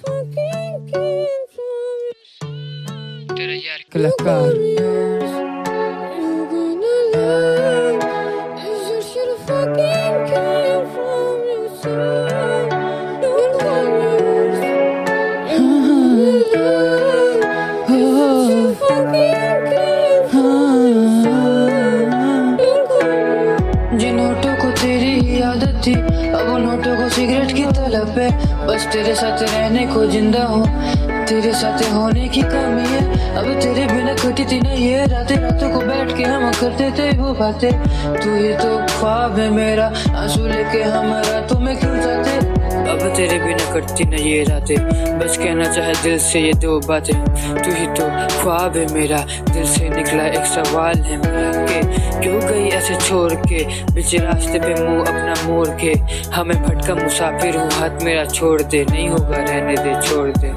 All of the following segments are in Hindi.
तेरा यार कलाकार जिन होठों को तेरी आदत थी, अब उन होठों को सिगरेट की तलब है। बस तेरे साथ रहने को जिंदा हूँ, तेरे साथ होने की कमी है। अब तेरे बिना कटी थी ना ये रातें, रातों को बैठ के हम करते थे वो बातें। तू ही तो ख्वाब है मेरा, आंसू लेके हम रातों में क्यों जाते। अब तेरे बिना कटती न ये रातें, बस कहना चाहे दिल से ये दो बातें। तू ही तो ख्वाब है मेरा, दिल से निकला एक सवाल है मेरा के क्यों गई ऐसे छोड़ के, बीच रास्ते पे मुंह अपना मोड़ के। हमें भटका मुसाफिर हूँ, हाथ मेरा छोड़ दे, नहीं होगा रहने दे, छोड़ दे।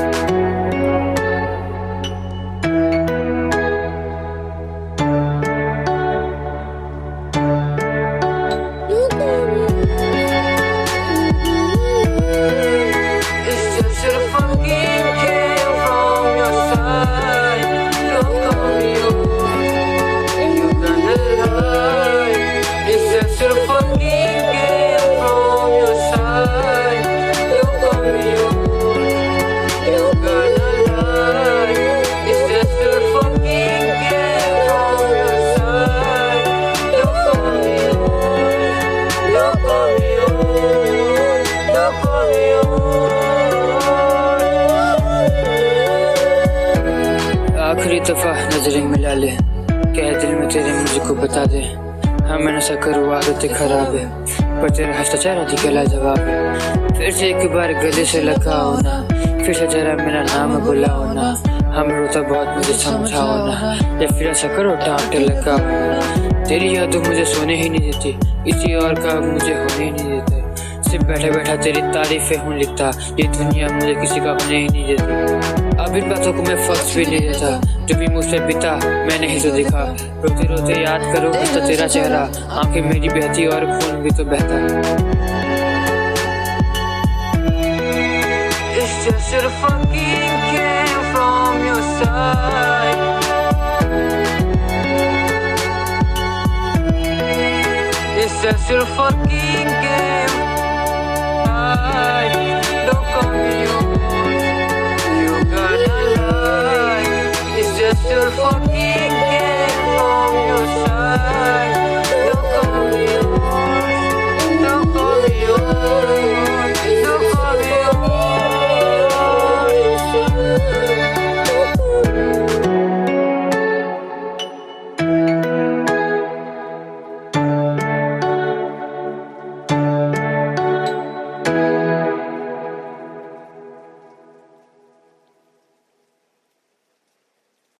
आखिरी दफा नजरें मिला ले, कह दिल में तेरे मुझको बता दे। हाँ मैं नशा करूँ, आदतें खराब है, पर तेरा हंसता चेहरा दिखला जवाब है। फिर से एक बार गले से लगाओ ना, फिर से जरा मेरा नाम बुलाओ ना। हम रोता बहुत मुझे समझाओ ना, या फिर ऐसा करो डांट लगाओ। तेरी यादों मुझे सोने ही नहीं देती, किसी और का मुझे होने ही नहीं देता। सिर्फ बैठा बैठा तेरी तारीफें हूँ लिखता, ये दुनिया मुझे किसी का होने ही नहीं देती। अब इन बातों को मैं फर्क भी नहीं देता, जो भी मुझसे बीता मैंने ही तो दिखा। रोते रोते याद करो हंसता तेरा चेहरा, आंखें मेरी बहती और खून भी तो बहता। It's just a fucking came from your side. It's just a fucking game